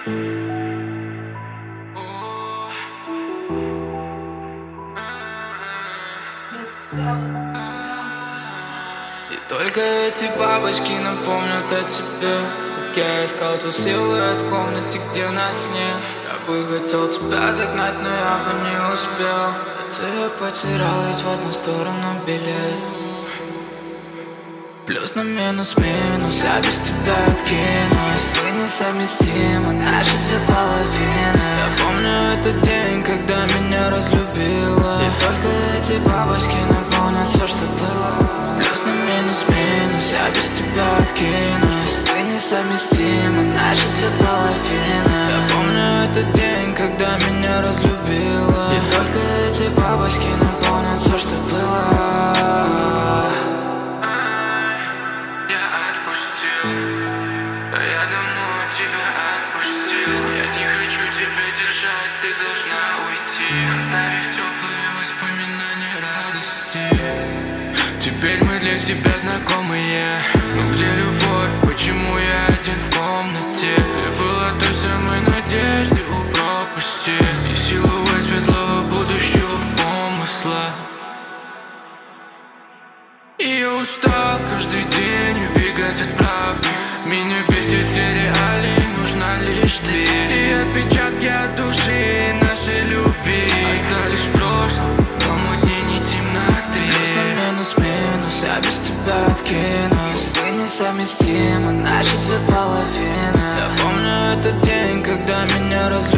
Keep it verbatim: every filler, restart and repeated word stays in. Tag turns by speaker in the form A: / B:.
A: И только эти бабочки напомнят о тебе, как я искал ту силуэт в комнате, где нас нет. Я бы хотел тебя догнать, но я бы не успел. А ты потерял ведь в одну сторону билет. Плюс на минус минус, я без тебя откинусь. Мы несовместимы, наши две половины. Я помню этот день, когда меня разлюбила. И только эти бабочки напомнят все, что было. Плюс на минус минус, я без тебя откинусь. Мы несовместимы, наши две половины. Я помню этот день, когда меня разлюбила. И только эти бабочки напомнят все, что было.
B: Я давно тебя отпустил. Я не хочу тебя держать, ты должна уйти, оставив теплые воспоминания радости. Теперь мы для себя знакомые. Но где любовь? Почему я один в комнате? Ты была той самой надеждой у пропасти и силуэт светлого будущего в помыслах. И я устал каждый день убегать от правды. Меня бесит все реалии, нужна лишь ты. И отпечатки от души нашей любви остались в прошлом, помутнение темноты.
A: Плюс на минус минус, я без тебя откинусь. Мы несовместимы, наши две половины. Я помню этот день, когда меня разлюбили.